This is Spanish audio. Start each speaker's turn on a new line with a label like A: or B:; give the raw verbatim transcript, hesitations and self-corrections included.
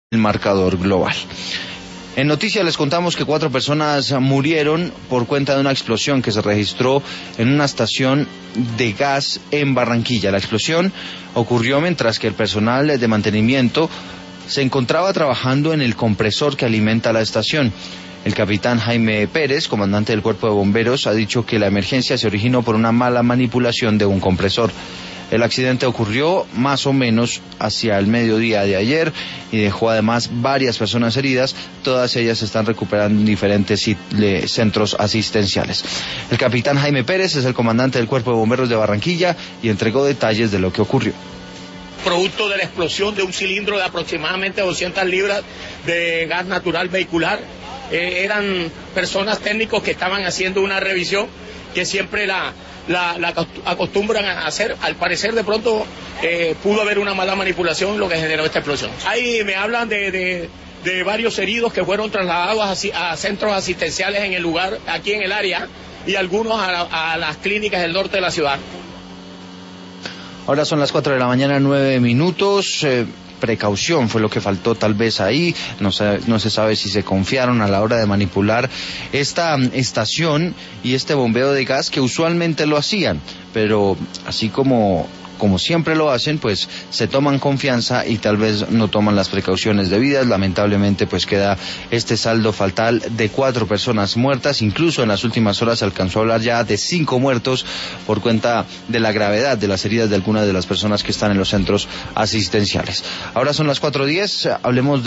A: el marcador global. En noticias les contamos que cuatro personas murieron por cuenta de una explosión que se registró en una estación de gas en Barranquilla. La explosión ocurrió mientras que el personal de mantenimiento se encontraba trabajando en el compresor que alimenta la estación. El capitán Jaime Pérez, comandante del Cuerpo de Bomberos, ha dicho que la emergencia se originó por una mala manipulación de un compresor. El accidente ocurrió más o menos hacia el mediodía de ayer y dejó además varias personas heridas. Todas ellas se están recuperando en diferentes centros asistenciales. El capitán Jaime Pérez es el comandante del Cuerpo de Bomberos de Barranquilla y entregó detalles de lo que ocurrió.
B: Producto de la explosión de un cilindro de aproximadamente doscientas libras de gas natural vehicular. Eh, eran personas técnicos que estaban haciendo una revisión que siempre la, la, la acostumbran a hacer. Al parecer de pronto eh, pudo haber una mala manipulación lo que generó esta explosión. Ahí me hablan de, de, de varios heridos que fueron trasladados a, a centros asistenciales en el lugar, aquí en el área, y algunos a, a las clínicas del norte de la ciudad.
A: Ahora son las cuatro de la mañana, nueve minutos. Eh, precaución fue lo que faltó tal vez ahí. No se, no se sabe si se confiaron a la hora de manipular esta estación y este bombeo de gas, que usualmente lo hacían, pero así como como siempre lo hacen, pues se toman confianza y tal vez no toman las precauciones debidas. Lamentablemente pues queda este saldo fatal de cuatro personas muertas. Incluso en las últimas horas se alcanzó a hablar ya de cinco muertos por cuenta de la gravedad de las heridas de algunas de las personas que están en los centros asistenciales. Ahora son las cuatro diez, hablemos de